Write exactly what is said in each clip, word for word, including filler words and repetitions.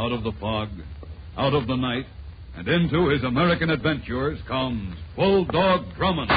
out of the fog, out of the night, and into his American adventures comes Bulldog Drummond.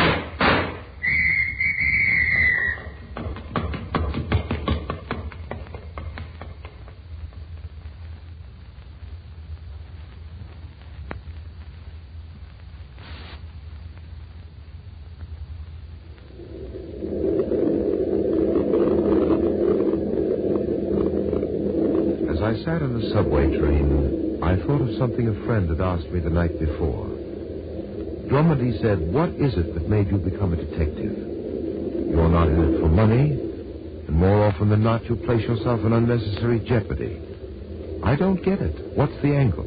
I sat in the subway train, I thought of something a friend had asked me the night before. Drummond, he said, what is it that made you become a detective? You're not in it for money, and more often than not, you place yourself in unnecessary jeopardy. I don't get it. What's the angle?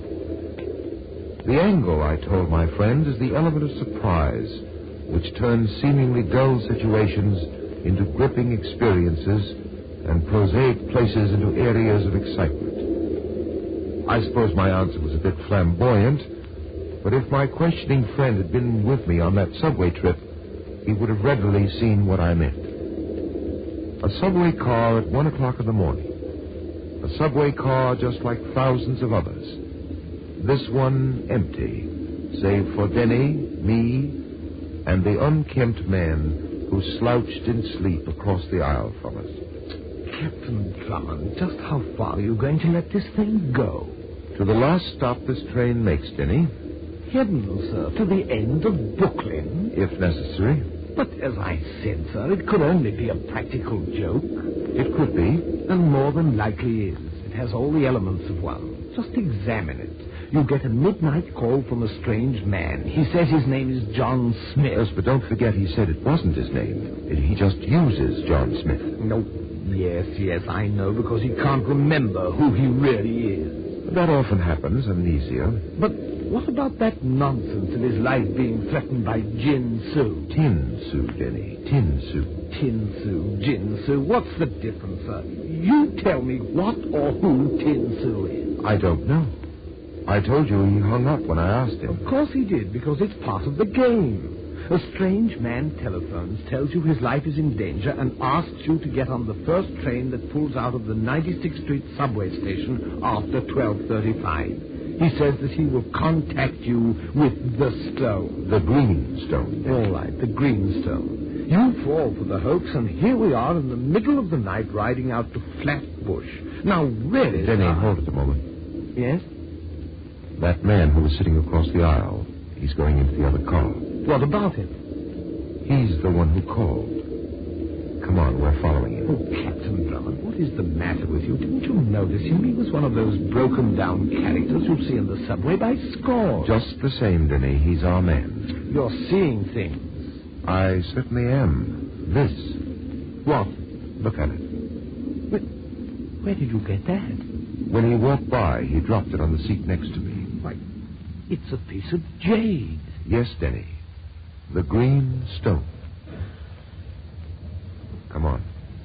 The angle, I told my friend, is the element of surprise, which turns seemingly dull situations into gripping experiences and prosaic places into areas of excitement. I suppose my answer was a bit flamboyant, but if my questioning friend had been with me on that subway trip, he would have readily seen what I meant. A subway car at one o'clock in the morning. A subway car just like thousands of others. This one empty, save for Denny, me, and the unkempt man who slouched in sleep across the aisle from us. Captain Drummond, just how far are you going to let this thing go? To the last stop this train makes, Denny. Heavens, sir, to the end of Brooklyn? If necessary. But as I said, sir, it could only be a practical joke. It could be. And more than likely is. It has all the elements of one. Just examine it. You get a midnight call from a strange man. He says his name is John Smith. Yes, but don't forget he said it wasn't his name. He just uses John Smith. No. Yes, yes, I know, because he can't remember who he really is. That often happens, amnesia. But what about that nonsense of his life being threatened by Jin Soo? Tin Soo, Denny. Tin Soo. Tin Soo, Jin Soo. What's the difference, sir? You tell me what or who Tin Soo is. I don't know. I told you he hung up when I asked him. Of course he did, because it's part of the game. A strange man telephones, tells you his life is in danger, and asks you to get on the first train that pulls out of the ninety-sixth Street subway station after twelve thirty-five. He says that he will contact you with the stone. The green stone. All right, the green stone. You fall for the hoax, and here we are in the middle of the night riding out to Flatbush. Now, really... Denny, hold it a moment. Yes? That man who was sitting across the aisle, he's going into the other car. What about him? He's the one who called. Come on, we're following him. Oh, Captain Drummond, what is the matter with you? Didn't you notice him? He was one of those broken-down characters you see in the subway by scores. Just the same, Denny. He's our man. You're seeing things. I certainly am. This. What? Look at it. Where, where did you get that? When he walked by, he dropped it on the seat next to me. Why, it's a piece of jade. Yes, Denny. The green stone. Come on.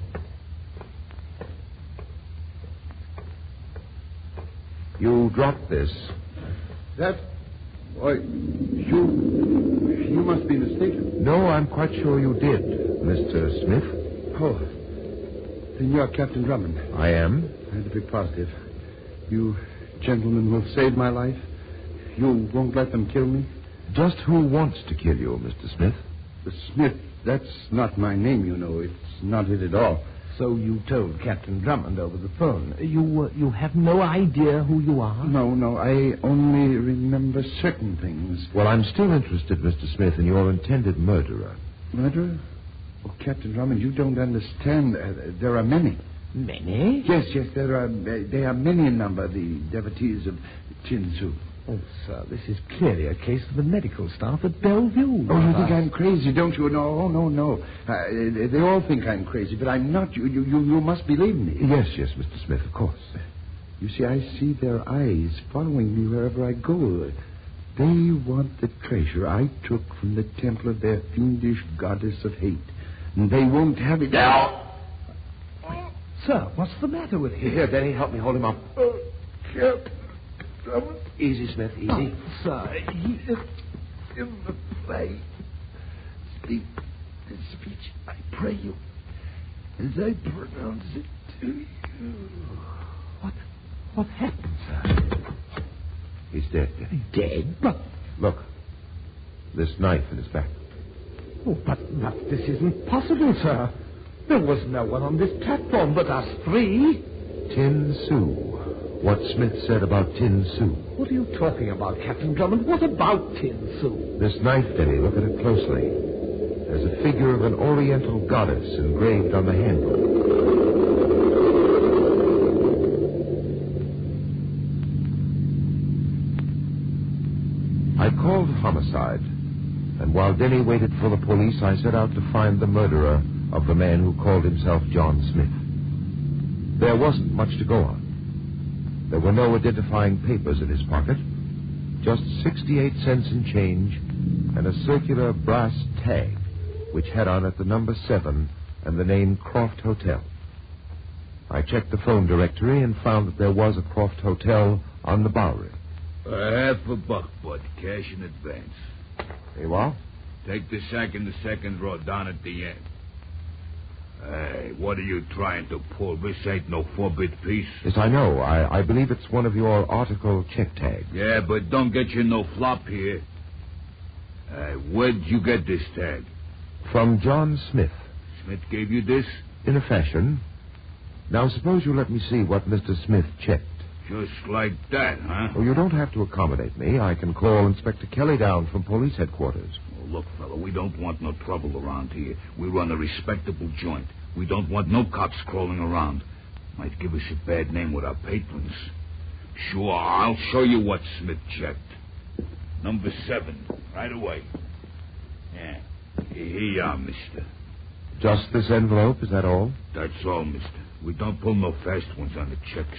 You dropped this. That? Why, you... You must be mistaken. No, I'm quite sure you did, Mister Smith. Oh. Then you're Captain Drummond. I am. I had to be positive. You gentlemen will save my life? You won't let them kill me? Just who wants to kill you, Mister Smith? The Smith, that's not my name, you know. It's not it at all. So you told Captain Drummond over the phone. You uh, you have no idea who you are? No, no, I only remember certain things. Well, I'm still interested, Mister Smith, in your intended murderer. Murderer? Oh, Captain Drummond, you don't understand. Uh, there are many. Many? Yes, yes, there are. Uh, they are many in number, the devotees of Tin Soo. Oh, sir, this is clearly a case of the medical staff at Bellevue. Oh, you think I'm crazy, don't you? No, no, no. Uh, they all think I'm crazy, but I'm not. You, you, you, you must believe me. Yes, yes, Mister Smith, of course. You see, I see their eyes following me wherever I go. They want the treasure I took from the temple of their fiendish goddess of hate, and they won't have it now. Sir, what's the matter with him? Here, Denny, help me hold him up. Oh, Captain Drummond. Easy, Smith, easy. Oh, sir, he is In the play, speak this speech, I pray you, as I pronounce it to you. What? What happened, sir? He's dead, Denny. Dead? But... Look. This knife in his back. Oh, but, but this isn't possible, sir. There was no one on this platform but us three. Tin Sue. What Smith said about Tin Sue. What are you talking about, Captain Drummond? What about Tin Sue? This knife, Denny, look at it closely. There's a figure of an oriental goddess engraved on the handle. I called homicide, and while Denny waited for the police, I set out to find the murderer of the man who called himself John Smith. There wasn't much to go on. There were no identifying papers in his pocket, just sixty-eight cents in change and a circular brass tag which had on it the number seven and the name Croft Hotel. I checked the phone directory and found that there was a Croft Hotel on the Bowery. A half a buck, bud. Cash in advance. Hey, what? Take the sack in the second row down at the end. Hey, what are you trying to pull? This ain't no four-bit piece. Yes, I know. I, I believe it's one of your article check tags. Yeah, but don't get you no flop here. Hey, where'd you get this tag? From John Smith. Smith gave you this? In a fashion. Now, suppose you let me see what Mister Smith checked. Just like that, huh? Oh, you don't have to accommodate me. I can call Inspector Kelly down from police headquarters. Oh, look, fella, we don't want no trouble around here. We run a respectable joint. We don't want no cops crawling around. Might give us a bad name with our patrons. Sure, I'll show you what Smith checked. Number seven, right away. Yeah, here you are, mister. Just this envelope, is that all? That's all, mister. We don't pull no fast ones on the checks.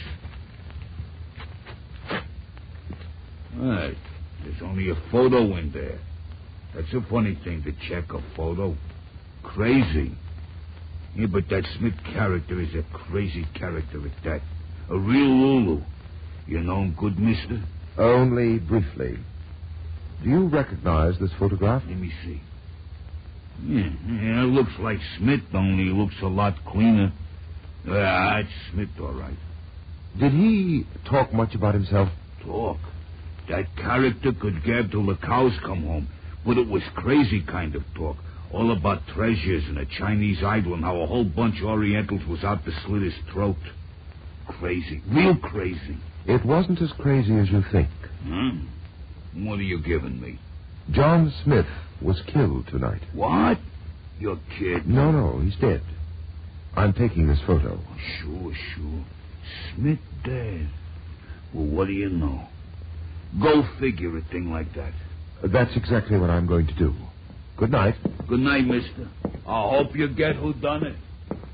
Right. There's only a photo in there. That's a funny thing to check a photo. Crazy. Yeah, but that Smith character is a crazy character at that. A real Lulu. You know him good, mister? Only briefly. Do you recognize this photograph? Let me see. Yeah, yeah, it looks like Smith, only it looks a lot cleaner. Ah, it's Smith, all right. Did he talk much about himself? Talk? That character could gab till the cows come home. But it was crazy kind of talk. All about treasures and a Chinese idol and how a whole bunch of Orientals was out to slit his throat. Crazy. Real crazy. It wasn't as crazy as you think. Huh? What are you giving me? John Smith was killed tonight. What? You're kidding. No, no, he's dead. I'm taking this photo. Sure, sure. Smith dead. Well, what do you know? Go figure a thing like that. That's exactly what I'm going to do. Good night. Good night, mister. I hope you get who done it.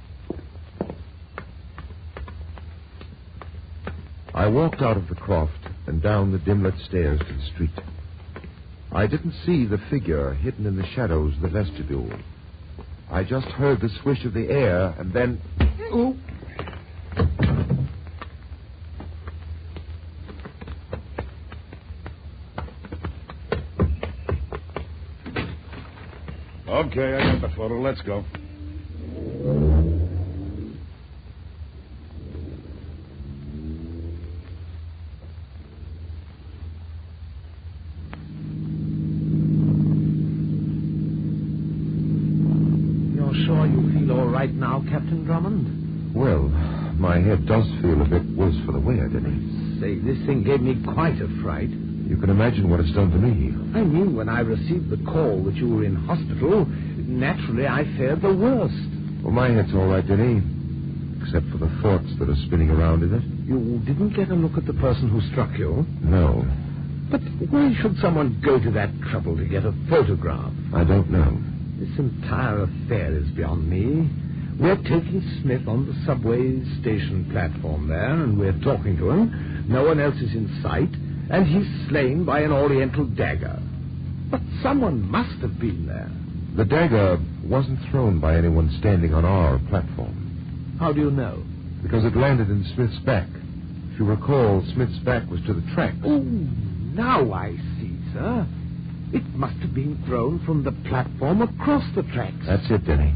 I walked out of the Croft and down the dim-lit stairs to the street. I didn't see the figure hidden in the shadows of the vestibule. I just heard the swish of the air, and then... Ooh. Okay, I got the photo. Let's go. You're sure you feel all right now, Captain Drummond? Well, my head does feel a bit worse for the wear, Denny. Say, this thing gave me quite a fright. You can imagine what it's done to me. I mean, when I received the call that you were in hospital, naturally I feared the worst. Well, my head's all right, Denny, except for the thoughts that are spinning around in it. You didn't get a look at the person who struck you? No. But why should someone go to that trouble to get a photograph? I don't know. This entire affair is beyond me. We're taking Smith on the subway station platform there, and we're talking to him. No one else is in sight, and he's slain by an oriental dagger. But someone must have been there. The dagger wasn't thrown by anyone standing on our platform. How do you know? Because it landed in Smith's back. If you recall, Smith's back was to the tracks. Oh, now I see, sir. It must have been thrown from the platform across the tracks. That's it, Denny.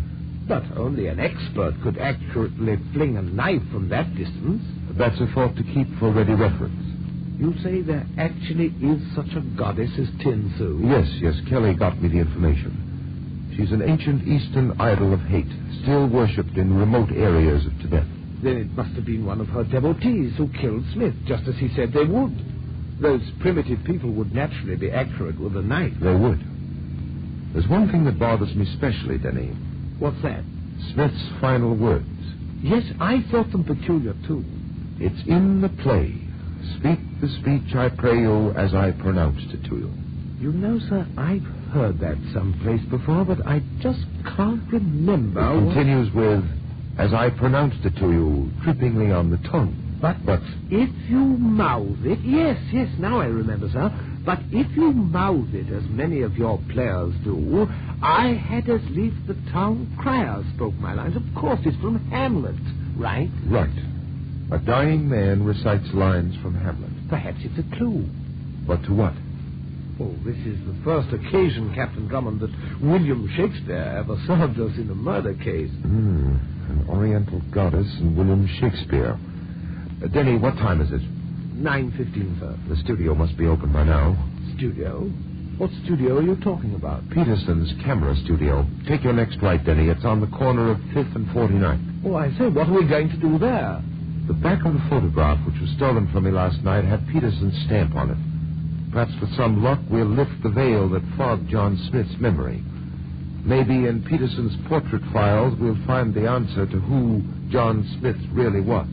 But only an expert could accurately fling a knife from that distance. That's a thought to keep for ready reference. You say there actually is such a goddess as Tin Su? Yes, yes, Kelly got me the information. She's an ancient Eastern idol of hate, still worshipped in remote areas of Tibet. Then it must have been one of her devotees who killed Smith, just as he said they would. Those primitive people would naturally be accurate with a knife. They would. There's one thing that bothers me specially, Denny. What's that? Smith's final words. Yes, I thought them peculiar, too. It's in the play. Speak the speech, I pray you, as I pronounced it to you. You know, sir, I've heard that someplace before, but I just can't remember. It what... continues with, as I pronounced it to you, trippingly on the tongue. But, but if you mouth it... Yes, yes, now I remember, sir. But if you mouth it, as many of your players do, I had as lief the town crier spoke my lines. Of course, it's from Hamlet, right? Right. A dying man recites lines from Hamlet. Perhaps it's a clue. But to what? Oh, this is the first occasion, Captain Drummond, that William Shakespeare ever served us in a murder case. Hmm. An Oriental goddess and William Shakespeare. Uh, Denny, what time is it? nine fifteen, sir. The studio must be open by now. Studio? What studio are you talking about? Peterson's camera studio. Take your next right, Denny. It's on the corner of fifth and forty-ninth. Oh, I say, what are we going to do there? The back of the photograph, which was stolen from me last night, had Peterson's stamp on it. Perhaps with some luck, we'll lift the veil that fogged John Smith's memory. Maybe in Peterson's portrait files, we'll find the answer to who John Smith really was.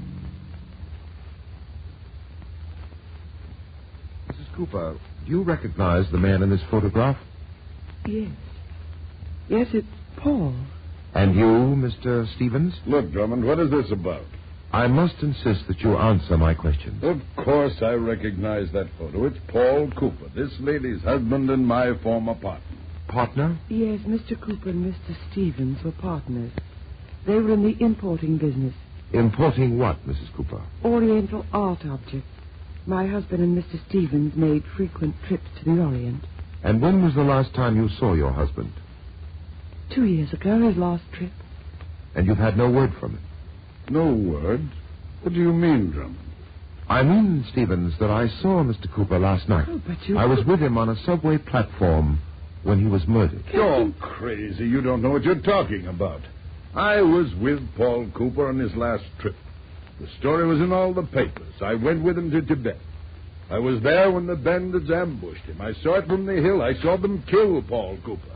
Missus Cooper, do you recognize the man in this photograph? Yes. Yes, it's Paul. And you, Mister Stevens? Look, Drummond, what is this about? I must insist that you answer my questions. Of course I recognize that photo. It's Paul Cooper, this lady's husband and my former partner. Partner? Yes, Mister Cooper and Mister Stevens were partners. They were in the importing business. Importing what, Missus Cooper? Oriental art objects. My husband and Mister Stevens made frequent trips to the Orient. And when was the last time you saw your husband? Two years ago, his last trip. And you've had no word from him? No word? What do you mean, Drummond? I mean, Stevens, that I saw Mister Cooper last night. Oh, but you... I was with him on a subway platform when he was murdered. You're crazy. You don't know what you're talking about. I was with Paul Cooper on his last trip. The story was in all the papers. I went with him to Tibet. I was there when the bandits ambushed him. I saw it from the hill. I saw them kill Paul Cooper.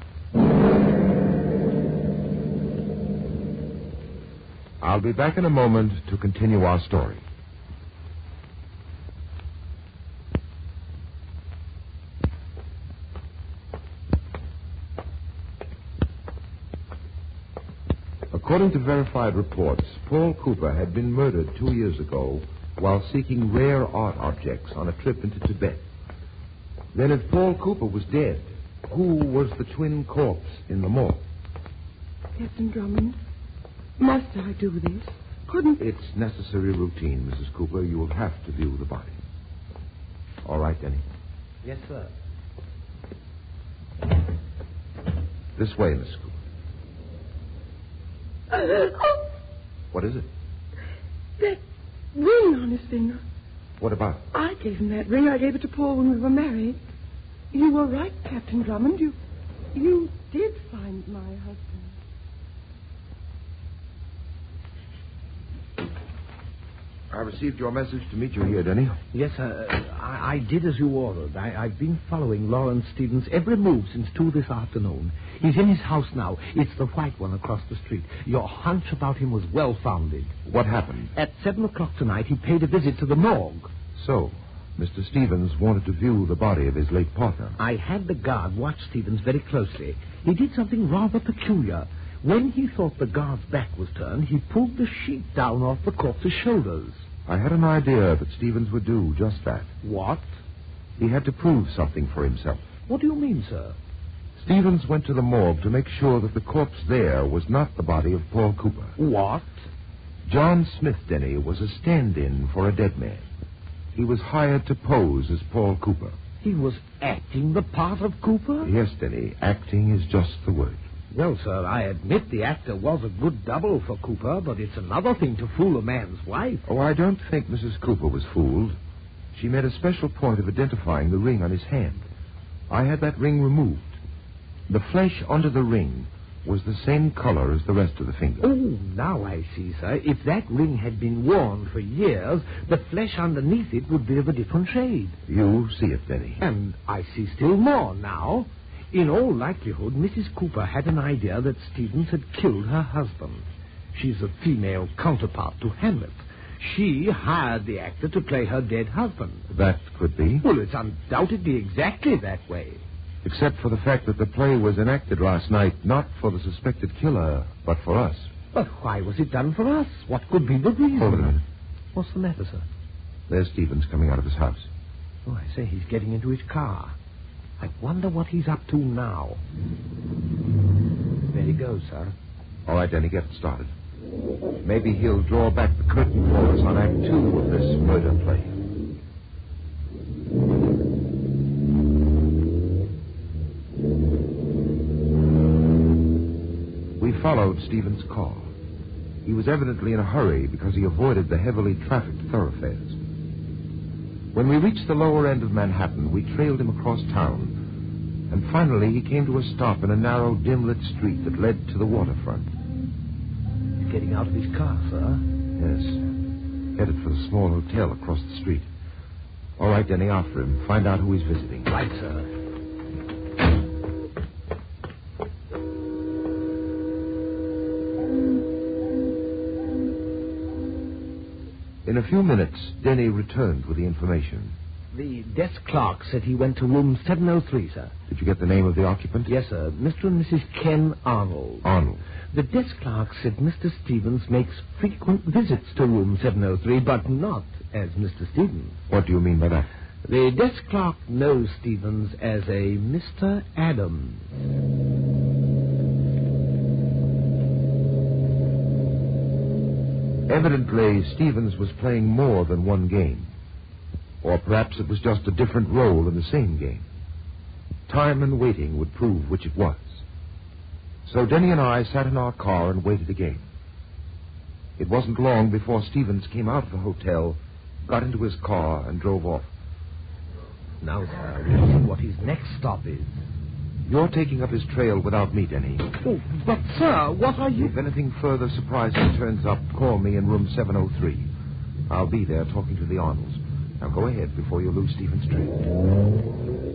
I'll be back in a moment to continue our story. According to verified reports, Paul Cooper had been murdered two years ago while seeking rare art objects on a trip into Tibet. Then if Paul Cooper was dead, who was the twin corpse in the morgue? Captain Drummond, must I do this? Couldn't... It's necessary routine, Missus Cooper. You will have to view the body. All right, Denny. Yes, sir. This way, Missus Cooper. What is it? That ring on his finger. What about it? I gave him that ring. I gave it to Paul when we were married. You were right, Captain Drummond. You, you did find my husband. I received your message to meet you here, Denny. Yes, sir. I, I did as you ordered. I, I've been following Lawrence Stevens' every move since two this afternoon. He's in his house now. It's the white one across the street. Your hunch about him was well-founded. What happened? At seven o'clock tonight, he paid a visit to the morgue. So, Mister Stevens wanted to view the body of his late partner. I had the guard watch Stevens very closely. He did something rather peculiar. When he thought the guard's back was turned, he pulled the sheet down off the corpse's shoulders. I had an idea that Stevens would do just that. What? He had to prove something for himself. What do you mean, sir? Stevens went to the morgue to make sure that the corpse there was not the body of Paul Cooper. What? John Smith, Denny, was a stand-in for a dead man. He was hired to pose as Paul Cooper. He was acting the part of Cooper? Yes, Denny, acting is just the word. Well, sir, I admit the actor was a good double for Cooper, but it's another thing to fool a man's wife. Oh, I don't think Missus Cooper was fooled. She made a special point of identifying the ring on his hand. I had that ring removed. The flesh under the ring was the same color as the rest of the finger. Oh, now I see, sir. If that ring had been worn for years, the flesh underneath it would be of a different shade. You see it, Denny. And I see still more now. In all likelihood, Missus Cooper had an idea that Stevens had killed her husband. She's a female counterpart to Hamlet. She hired the actor to play her dead husband. That could be. Well, it's undoubtedly exactly that way. Except for the fact that the play was enacted last night not for the suspected killer, but for us. But why was it done for us? What could be the reason? Hold a minute. What's the matter, sir? There's Stevens coming out of his house. Oh, I say, he's getting into his car. I wonder what he's up to now. There he goes, sir. All right, Denny, get it started. Maybe he'll draw back the curtain for us on Act Two of this murder play. We followed Stevens' car. He was evidently in a hurry because he avoided the heavily trafficked thoroughfares. When we reached the lower end of Manhattan, we trailed him across town, and finally he came to a stop in a narrow, dim-lit street that led to the waterfront. He's getting out of his car, sir. Yes, headed for the small hotel across the street. All right, Denny, after him. Find out who he's visiting. Right, sir. In a few minutes, Denny returned with the information. The desk clerk said he went to room seven oh three, sir. Did you get the name of the occupant? Yes, sir. Mister and Missus Ken Arnold. Arnold. The desk clerk said Mister Stevens makes frequent visits to room seven oh three, but not as Mister Stevens. What do you mean by that? The desk clerk knows Stevens as a Mister Adams. Evidently, Stevens was playing more than one game. Or perhaps it was just a different role in the same game. Time and waiting would prove which it was. So Denny and I sat in our car and waited again. It wasn't long before Stevens came out of the hotel, got into his car, and drove off. Now, sir, we'll see what his next stop is. You're taking up his trail without me, Denny. Oh, but, sir, what are you... If anything further surprising turns up, call me in room seven oh three. I'll be there talking to the Arnolds. Now go ahead before you lose Stevens' trail.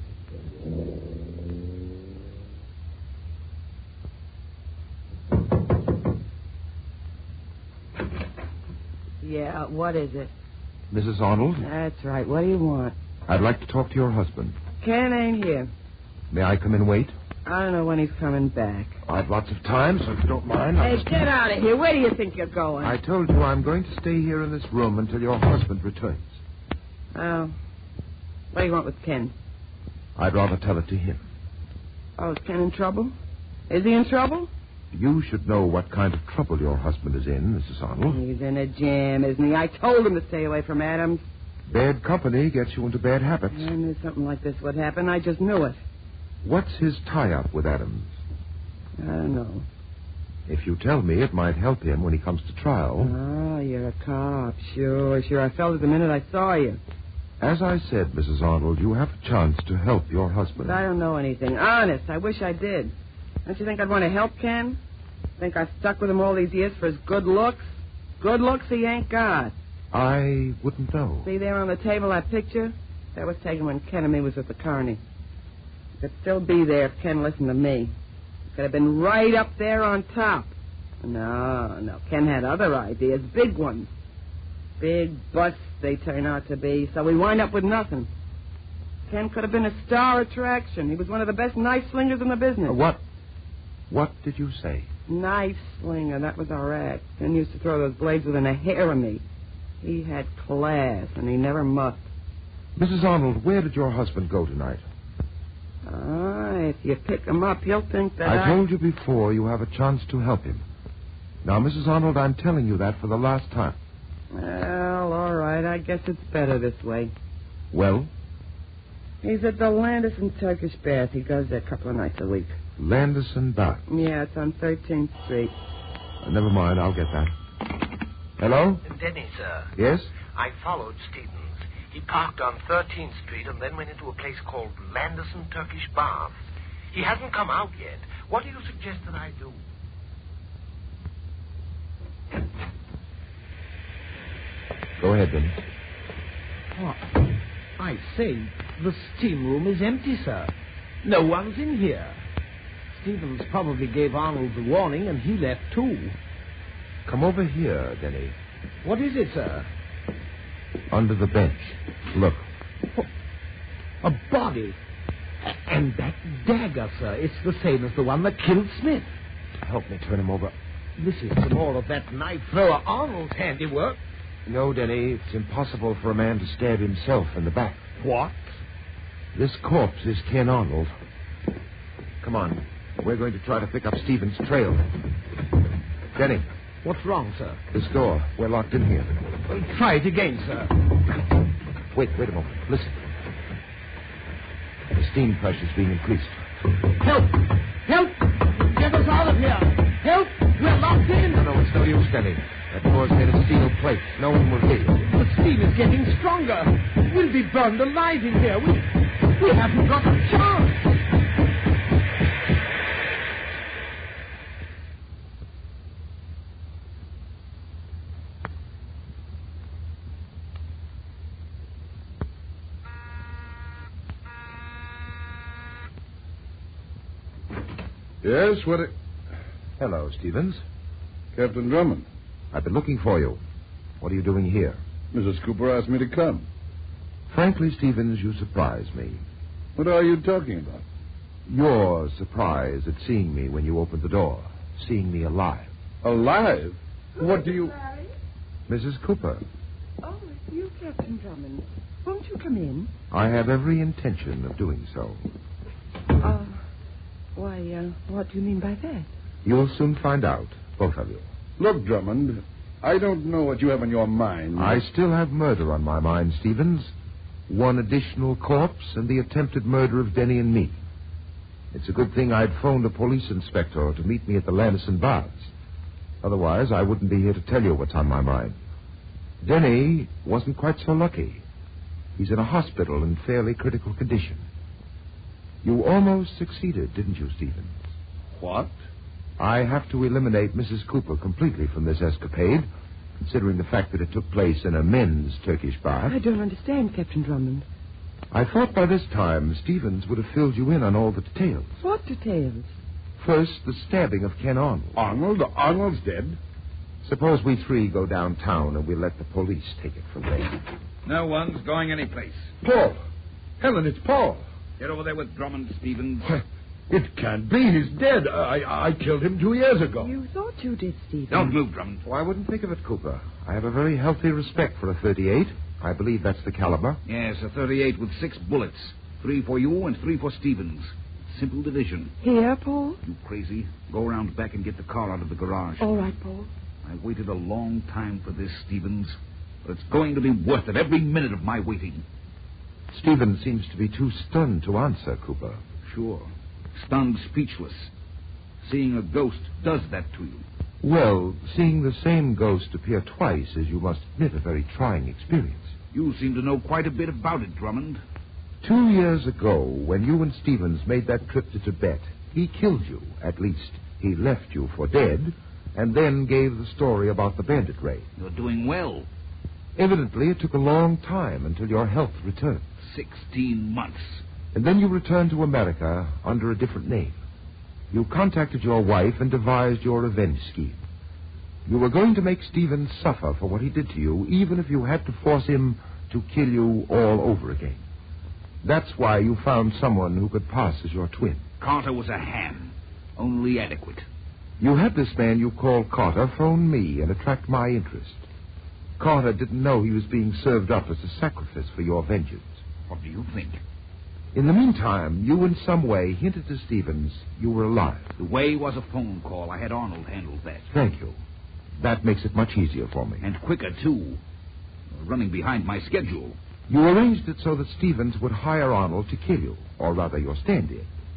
Yeah, what is it? Missus Arnold? That's right. What do you want? I'd like to talk to your husband. Ken ain't here. May I come and wait? I don't know when he's coming back. I've lots of time, so if you don't mind... Hey, I'll just... get out of here. Where do you think you're going? I told you I'm going to stay here in this room until your husband returns. Oh. What do you want with Ken? I'd rather tell it to him. Oh, is Ken in trouble? Is he in trouble? You should know what kind of trouble your husband is in, Missus Arnold. He's in a jam, isn't he? I told him to stay away from Adams. Bad company gets you into bad habits. I knew something like this would happen. I just knew it. What's his tie-up with Adams? I don't know. If you tell me, it might help him when he comes to trial. Oh, you're a cop. Sure, sure. I felt it the minute I saw you. As I said, Missus Arnold, you have a chance to help your husband. But I don't know anything. Honest, I wish I did. Don't you think I'd want to help Ken? Think I've stuck with him all these years for his good looks? Good looks he ain't got. I wouldn't know. See there on the table that picture? That was taken when Ken and me was at the Carney. It could still be there if Ken listened to me. It could have been right up there on top. No, no. Ken had other ideas, big ones. Big busts they turn out to be, so we wind up with nothing. Ken could have been a star attraction. He was one of the best knife slingers in the business. Uh, what? What did you say? Knife slinger, that was our act. Ken used to throw those blades within a hair of me. He had class, and he never muffed. Missus Arnold, where did your husband go tonight? Ah, if you pick him up, he'll think that I... I told you before you have a chance to help him. Now, Missus Arnold, I'm telling you that for the last time. Well, all right. I guess it's better this way. Well? He's at the Landis and Turkish Bath. He goes there a couple of nights a week. Landerson Bar. Yeah, it's on thirteenth Street. Uh, never mind, I'll get that. Hello? Denny, sir. Yes? I followed Stevens. He parked on thirteenth Street and then went into a place called Landerson Turkish Bath. He hasn't come out yet. What do you suggest that I do? Go ahead, Denny. What? I say, the steam room is empty, sir. No one's in here. Stevens probably gave Arnold the warning, and he left too. Come over here, Denny. What is it, sir? Under the bench. Look. A body. And that dagger, sir, it's the same as the one that killed Smith. Help me turn him over. This is some more of that knife thrower Arnold's handiwork. No, Denny, it's impossible for a man to stab himself in the back. What? This corpse is Ken Arnold. Come on. We're going to try to pick up Stevens' trail. Denny. What's wrong, sir? This door. We're locked in here. Well, try it again, sir. Wait, wait a moment. Listen. The steam pressure's being increased. Help! Help! Get us out of here! Help! We're locked in! No, no, it's no use, Denny. That door's made of steel plate. No one will hear you. The steam is getting stronger. We'll be burned alive in here. We, we haven't got a chance. Yes, what... A... Hello, Stevens. Captain Drummond. I've been looking for you. What are you doing here? Missus Cooper asked me to come. Frankly, Stevens, you surprise me. What are you talking about? Your surprise at seeing me when you opened the door. Seeing me alive. Alive? What do you... Missus Cooper. Oh, it's you, Captain Drummond. Won't you come in? I have every intention of doing so. Uh, why, uh, what do you mean by that? You'll soon find out, both of you. Look, Drummond, I don't know what you have on your mind. I still have murder on my mind, Stevens. One additional corpse and the attempted murder of Denny and me. It's a good thing I'd phoned a police inspector to meet me at the Landerson Baths. Otherwise, I wouldn't be here to tell you what's on my mind. Denny wasn't quite so lucky. He's in a hospital in fairly critical condition. You almost succeeded, didn't you, Stevens? What? I have to eliminate Missus Cooper completely from this escapade, considering the fact that it took place in a men's Turkish bath. I don't understand, Captain Drummond. I thought by this time Stevens would have filled you in on all the details. What details? First, the stabbing of Ken Arnold. Arnold? Arnold's dead? Suppose we three go downtown and we let the police take it from there. No one's going anyplace. Paul. Helen, it's Paul. Get over there with Drummond, Stevens. Why, it can't be. He's dead. I, I killed him two years ago. You thought you did, Stephen. Don't move, Drummond. Oh, I wouldn't think of it, Cooper. I have a very healthy respect for a thirty-eight. I believe that's the caliber. Yes, a thirty-eight with six bullets. Three for you and three for Stevens. Simple division. Here, Paul? You crazy? Go around back and get the car out of the garage. All right, Paul. I waited a long time for this, Stevens. But it's going to be worth it, every minute of my waiting. Stevens seems to be too stunned to answer, Cooper. Sure. Stunned, speechless. Seeing a ghost does that to you. Well, seeing the same ghost appear twice is, you must admit, a very trying experience. You seem to know quite a bit about it, Drummond. Two years ago, when you and Stevens made that trip to Tibet, he killed you. At least, he left you for dead, and then gave the story about the bandit raid. You're doing well. Evidently, it took a long time until your health returned. Sixteen months. And then you returned to America under a different name. You contacted your wife and devised your revenge scheme. You were going to make Stevens suffer for what he did to you, even if you had to force him to kill you all over again. That's why you found someone who could pass as your twin. Carter was a ham. Only adequate. You had this man you called Carter phone me and attract my interest. Carter didn't know he was being served up as a sacrifice for your vengeance. What do you think? In the meantime, you in some way hinted to Stevens you were alive. The way was a phone call. I had Arnold handle that. Thank you. That makes it much easier for me. And quicker, too. Running behind my schedule. You arranged it so that Stevens would hire Arnold to kill you, or rather your stand-in.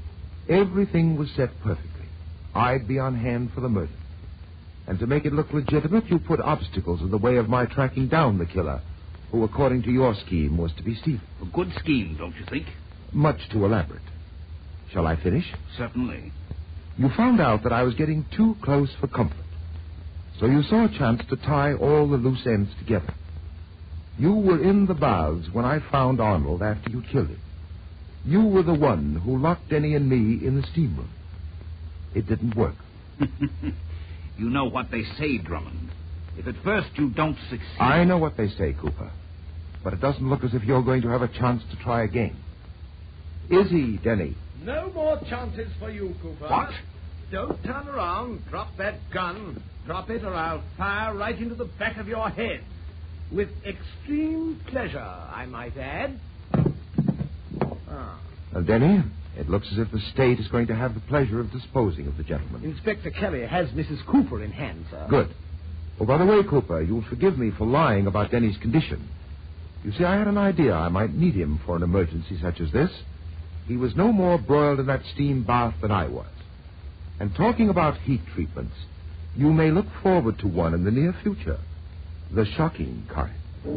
Everything was set perfectly. I'd be on hand for the murder. And to make it look legitimate, you put obstacles in the way of my tracking down the killer, who, according to your scheme, was to be Stephen. A good scheme, don't you think? Much too elaborate. Shall I finish? Certainly. You found out that I was getting too close for comfort. So you saw a chance to tie all the loose ends together. You were in the baths when I found Arnold after you killed him. You were the one who locked Denny and me in the steam room. It didn't work. You know what they say, Drummond. If at first you don't succeed... I know what they say, Cooper. But it doesn't look as if you're going to have a chance to try again. Is he, Denny? No more chances for you, Cooper. What? Don't turn around. Drop that gun. Drop it or I'll fire right into the back of your head. With extreme pleasure, I might add. Ah. Well, Denny, it looks as if the state is going to have the pleasure of disposing of the gentleman. Inspector Kelly has Missus Cooper in hand, sir. Good. Oh, by the way, Cooper, you'll forgive me for lying about Denny's condition. You see, I had an idea I might need him for an emergency such as this. He was no more broiled in that steam bath than I was. And talking about heat treatments, you may look forward to one in the near future. The shocking kind.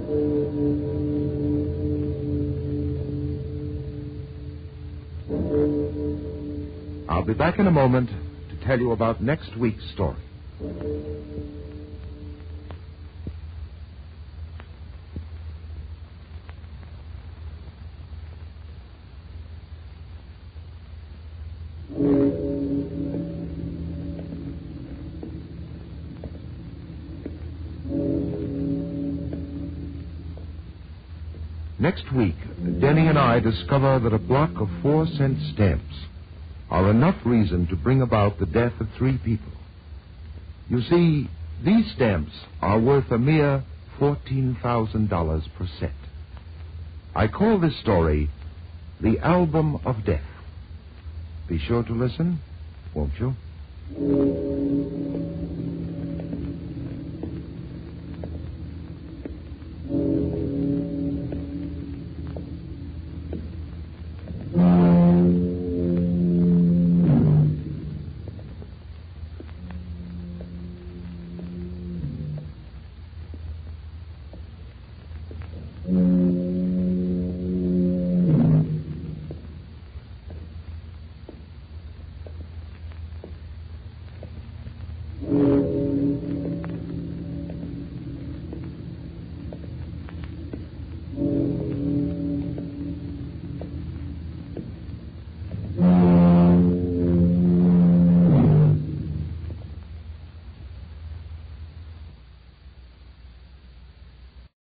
I'll be back in a moment to tell you about next week's story. Next week, Denny and I discover that a block of four-cent stamps are enough reason to bring about the death of three people. You see, these stamps are worth a mere fourteen thousand dollars per set. I call this story The Album of Death. Be sure to listen, won't you?